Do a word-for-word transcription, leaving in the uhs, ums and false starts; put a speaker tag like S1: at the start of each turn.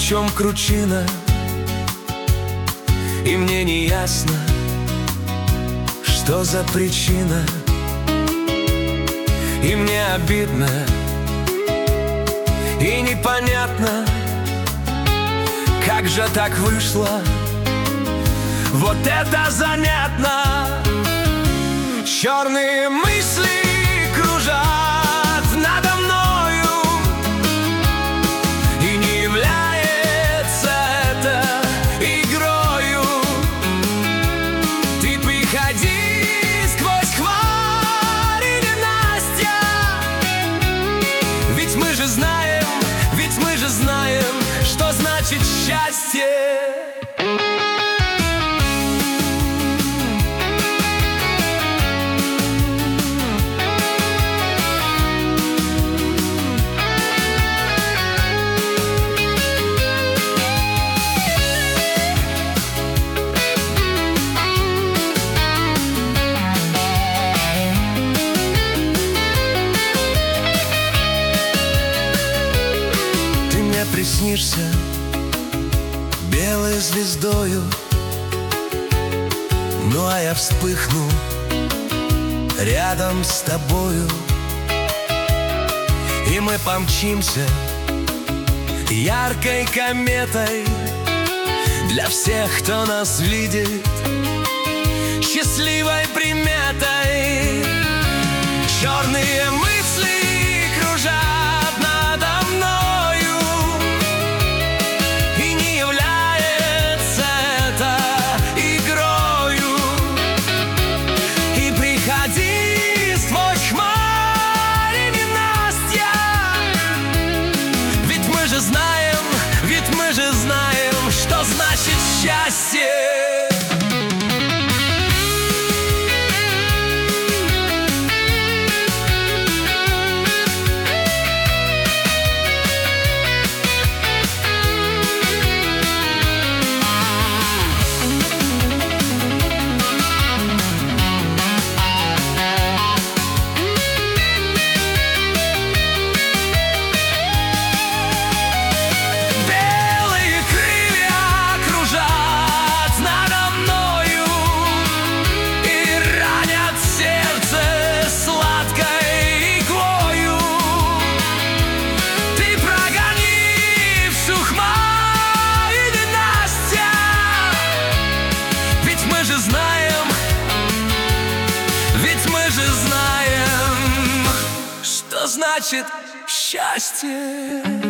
S1: чем кручина, и мне не ясно, что за причина. И мне обидно, и непонятно, как же так вышло. Вот это занятно. Черные мысли кружат надо мною, и не является это игрою. Ты приходи сквозь хмари, ненастья, ведь мы же знаем, ведь мы же знаем, что значит счастье. Приснишься белой звездою, ну а я вспыхну рядом с тобою, и мы помчимся яркой кометой для всех, кто нас видит, счастливой приметой. Черные мысли кружат надо мною, и не является это игрою. И приходи сквозь хмари, ненастья, ведь мы же знаем, ведь мы же знаем, что значит счастье. Значит счастье.